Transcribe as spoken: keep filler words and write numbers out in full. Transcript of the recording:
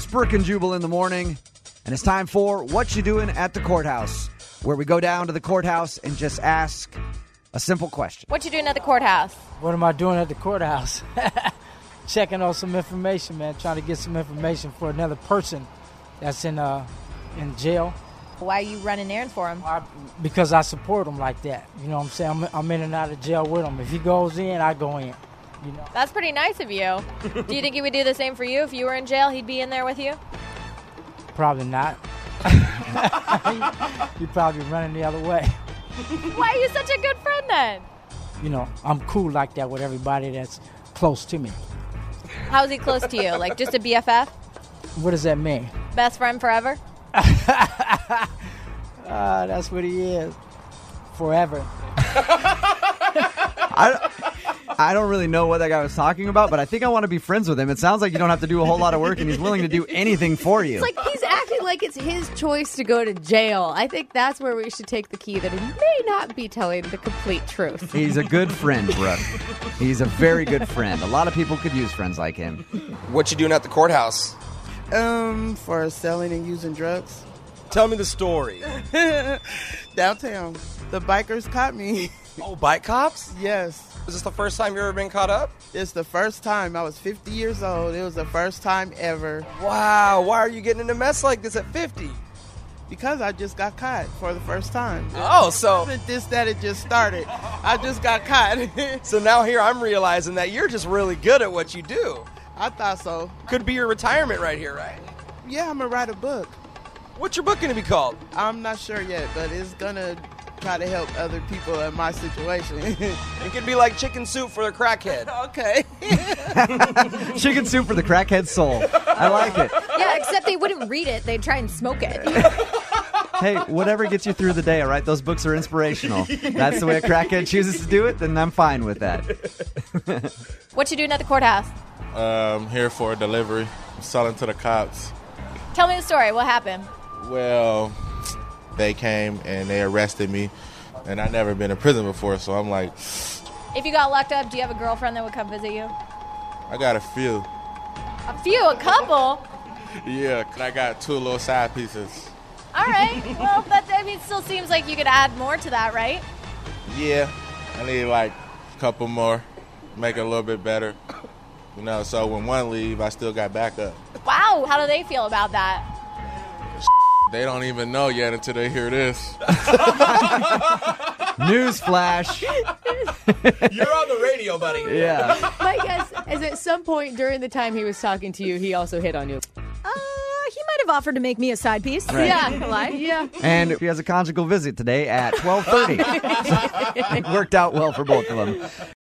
Brooke and Jubal in the morning, and it's time for What You Doing at the Courthouse, where we go down to the courthouse and just ask a simple question. What you doing at the courthouse? What am I doing at the courthouse? Checking on some information, man. Trying to get some information for another person that's in uh in jail. Why are you running errands for him? I, because I support him like that. You know what I'm saying? I'm, I'm in and out of jail with him. If he goes in, I go in. You know. That's pretty nice of you. Do you think he would do the same for you? If you were in jail, he'd be in there with you? Probably not. You'd probably be running the other way. Why are you such a good friend then? You know, I'm cool like that with everybody that's close to me. How is he close to you? Like just a B F F? What does that mean? Best friend forever? uh, that's what he is. Forever. I, I don't really know what that guy was talking about, but I think I want to be friends with him. It sounds like you don't have to do a whole lot of work, and he's willing to do anything for you. It's like he's acting like it's his choice to go to jail. I think that's where we should take the key, that he may not be telling the complete truth. He's a good friend, Brooke. He's a very good friend. A lot of people could use friends like him. What you doing at the courthouse? Um, for selling and using drugs. Tell me the story. Downtown. The bikers caught me. Oh, bike cops? Yes. Is this the first time you've ever been caught up? It's the first time. I was fifty years old. It was the first time ever. Wow. Why are you getting in a mess like this at fifty? Because I just got caught for the first time. Oh, so... It wasn't just that it just started. I just got caught. So now here I'm realizing that you're just really good at what you do. I thought so. Could be your retirement right here, right? Yeah, I'm going to write a book. What's your book going to be called? I'm not sure yet, but it's going to try to help other people in my situation. It could be like Chicken Soup for the Crackhead. Okay. Chicken Soup for the Crackhead Soul. I like it. Yeah, except they wouldn't read it. They'd try and smoke it. Hey, whatever gets you through the day, all right? Those books are inspirational. That's the way a crackhead chooses to do it, then I'm fine with that. What you doing at the courthouse? Um, here for a delivery. I'm selling to the cops. Tell me the story. What happened? Well, they came and they arrested me, and I've never been in prison before, so I'm like... If you got locked up, do you have a girlfriend that would come visit you? I got a few. A few? A couple? Yeah, I got two little side pieces. All right. Well, that, I mean, it still seems like you could add more to that, right? Yeah, I need like a couple more, make it a little bit better. You know, so when one leave, I still got backup. Wow. How do they feel about that? They don't even know yet until they hear this. Newsflash. You're on the radio, buddy. Yeah. My guess is at some point during the time he was talking to you, he also hit on you. Uh, he might have offered to make me a side piece. Right. Yeah, like, yeah. And he has a conjugal visit today at twelve thirty. Worked out well for both of them.